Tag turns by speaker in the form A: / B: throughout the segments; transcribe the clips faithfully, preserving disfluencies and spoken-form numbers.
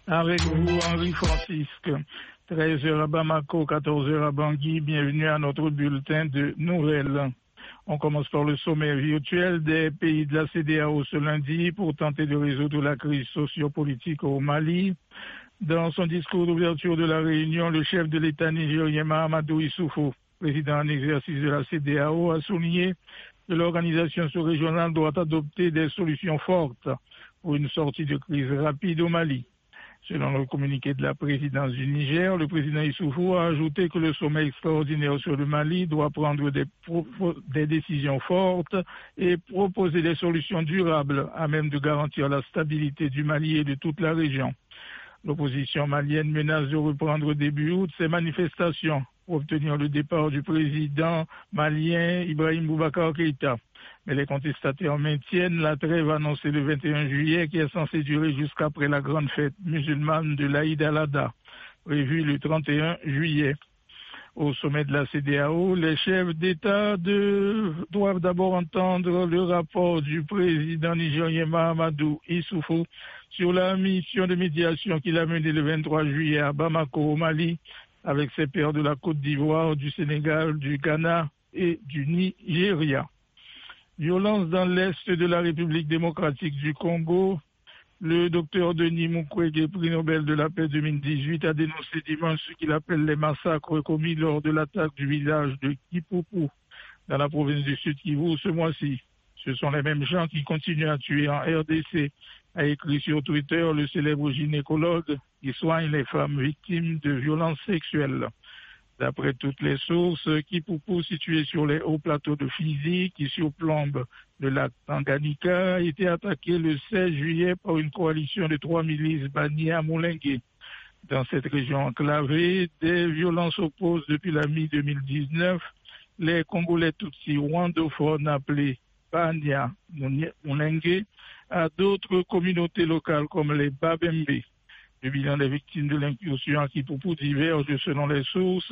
A: Avec vous, Henri Francisque. treize heures à Bamako, quatorze heures à Bangui. Bienvenue à notre bulletin de nouvelles. On commence par le sommet virtuel des pays de la C D A O ce lundi pour tenter de résoudre la crise sociopolitique au Mali. Dans son discours d'ouverture de la réunion, le chef de l'État nigérien Mahamadou Issoufou, président en exercice de la C D A O, a souligné que l'organisation sous-régionale doit adopter des solutions fortes pour une sortie de crise rapide au Mali. Selon le communiqué de la présidence du Niger, le président Issoufou a ajouté que le sommet extraordinaire sur le Mali doit prendre des, des décisions fortes et proposer des solutions durables à même de garantir la stabilité du Mali et de toute la région. L'opposition malienne menace de reprendre début août ses manifestations pour obtenir le départ du président malien Ibrahim Boubacar Keïta. Mais les contestataires maintiennent la trêve annoncée le vingt et un juillet qui est censée durer jusqu'après la grande fête musulmane de l'Aïd al-Adha, prévue le trente et un juillet. Au sommet de la C D A O, les chefs d'État de... doivent d'abord entendre le rapport du président nigérien Mahamadou Issoufou sur la mission de médiation qu'il a menée le vingt-trois juillet à Bamako, au Mali, avec ses pairs de la Côte d'Ivoire, du Sénégal, du Ghana et du Nigeria. Violence dans l'est de la République démocratique du Congo. Le docteur Denis Mukwege, prix Nobel de la paix deux mille dix-huit, a dénoncé dimanche ce qu'il appelle les massacres commis lors de l'attaque du village de Kipupu, dans la province du Sud Kivu ce mois-ci. Ce sont les mêmes gens qui continuent à tuer en R D C, a écrit sur Twitter le célèbre gynécologue qui soigne les femmes victimes de violences sexuelles. D'après toutes les sources, Kipupu, situé sur les hauts plateaux de Fizi, qui surplombe le lac Tanganyika, a été attaqué le seize juillet par une coalition de trois milices bannies à Moulengue. Dans cette région enclavée, des violences opposent depuis la mi deux mille dix-neuf les Congolais Tutsis rwandophones appelés Bania Moulengue à d'autres communautés locales comme les Babembe. Le bilan des victimes de l'incursion à Kipupu diverge selon les sources.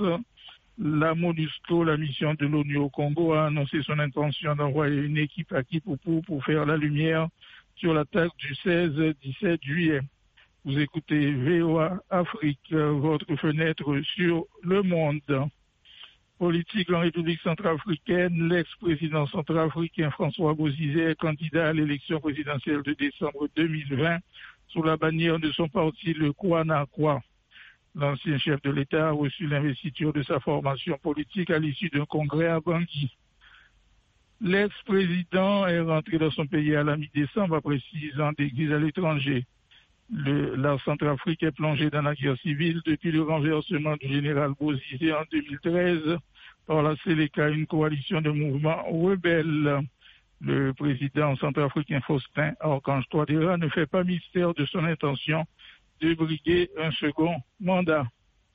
A: La MONUSCO, la mission de l'ONU au Congo, a annoncé son intention d'envoyer une équipe à Kipupu pour faire la lumière sur l'attaque du seize dix-sept juillet. Vous écoutez V O A Afrique, votre fenêtre sur le monde. Politique en République centrafricaine, l'ex-président centrafricain François Bozizé est candidat à l'élection présidentielle de décembre deux mille vingt sous la bannière de son parti, le Kouanakwa. L'ancien chef de l'État a reçu l'investiture de sa formation politique à l'issue d'un congrès à Bangui. L'ex-président est rentré dans son pays à la mi-décembre après six ans d'exil à l'étranger. Le, la Centrafrique est plongée dans la guerre civile depuis le renversement du général Bozizé en deux mille treize par la Séléka, une coalition de mouvements rebelles. Le président centrafricain Faustin Archange Touadéra ne fait pas mystère de son intention de briguer un second mandat.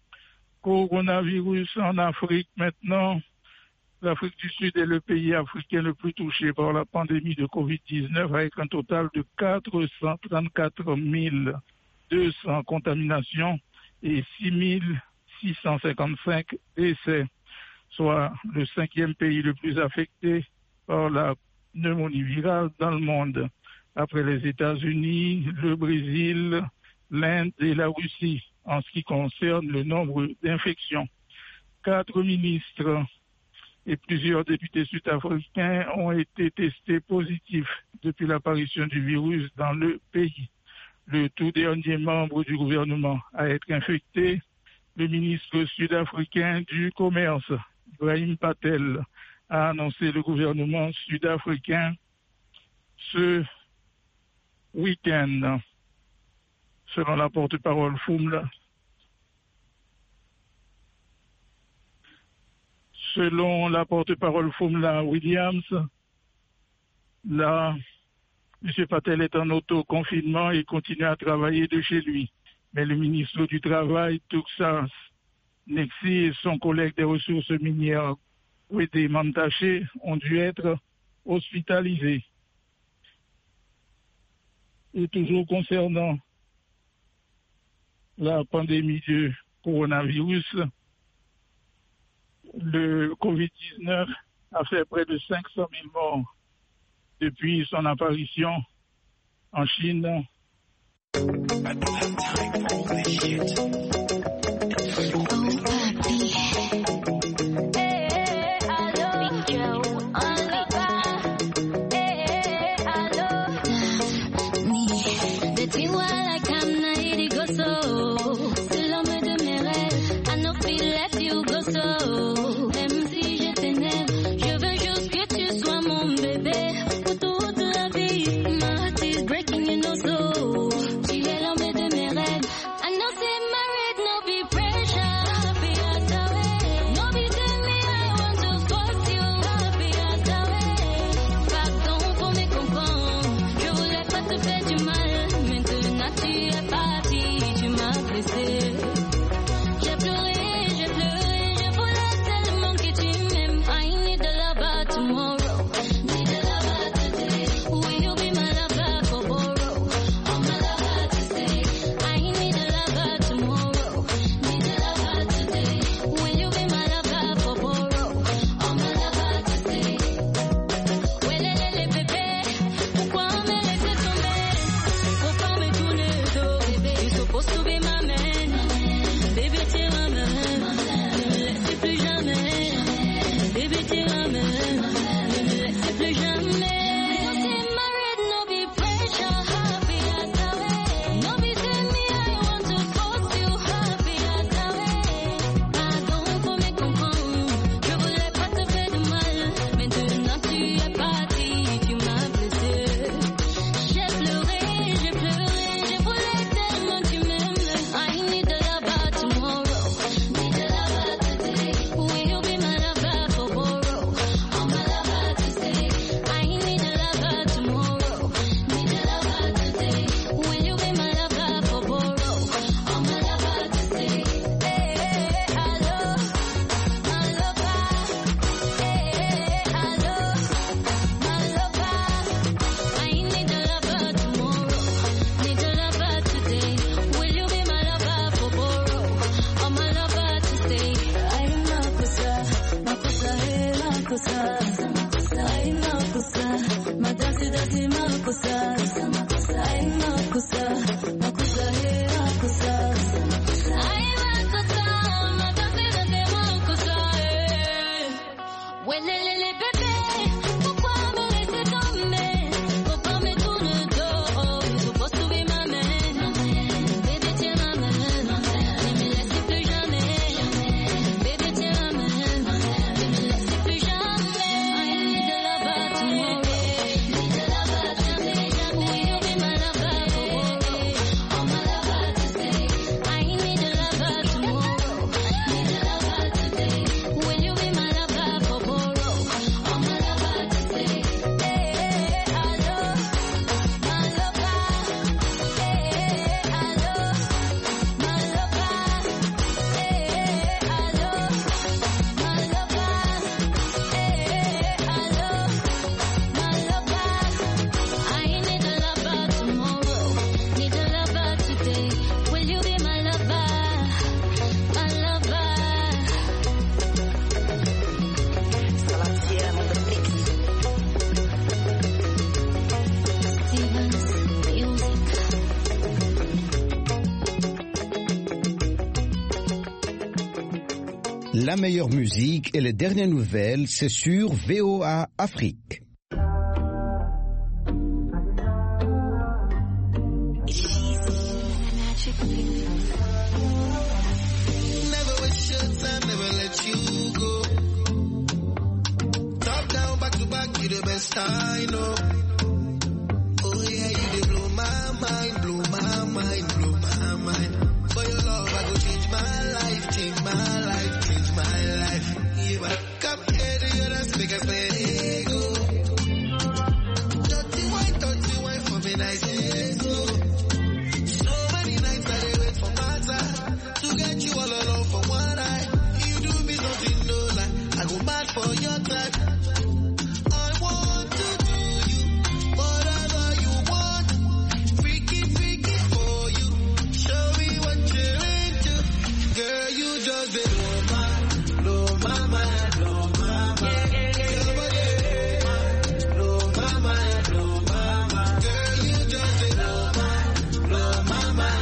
A: Coronavirus en Afrique maintenant. L'Afrique du Sud est le pays africain le plus touché par la pandémie de covid dix-neuf avec un total de quatre cent trente-quatre mille deux cents contaminations et six mille six cent cinquante-cinq décès, soit le cinquième pays le plus affecté par la pneumonie virale dans le monde, après les États-Unis, le Brésil, l'Inde et la Russie, en ce qui concerne le nombre d'infections. Quatre ministres et plusieurs députés sud-africains ont été testés positifs depuis l'apparition du virus dans le pays. Le tout dernier membre du gouvernement à être infecté, le ministre sud-africain du Commerce, Ibrahim Patel, a annoncé le gouvernement sud-africain ce week-end. Selon la porte-parole Fumla, selon la porte-parole Fumla Williams, là, M. Patel est en auto-confinement et continue à travailler de chez lui. Mais le ministre du Travail, Tuksas Nexi, et son collègue des ressources minières, Wede Mantaché, ont dû être hospitalisés. Et toujours concernant la pandémie du coronavirus, le covid dix-neuf a fait près de cinq cent mille morts depuis son apparition en Chine.
B: La meilleure musique et les dernières nouvelles, c'est sur V O A Afrique.
C: Never waste your time, never let you go. Top down, back to back, you the best I know. Oh yeah, you dey blow my mind, blow my mind, blow my mind.